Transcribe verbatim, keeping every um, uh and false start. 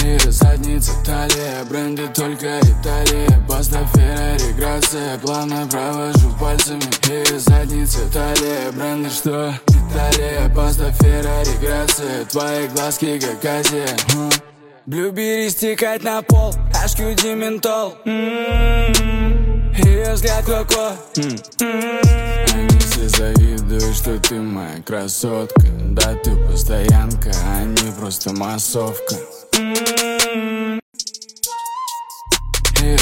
И задница, талия, бренды только Италия. Баста, Феррари, Грация, плавно провожу пальцами. И задница, талия, бренды что? Италия, баста, Феррари, Грация. Твои глазки как Азия. Блюбери стекать на пол, эйч кью ди ментол. Ее взгляд коко. Они все завидуют, что ты моя красотка. Да ты постоянка, а не просто массовка.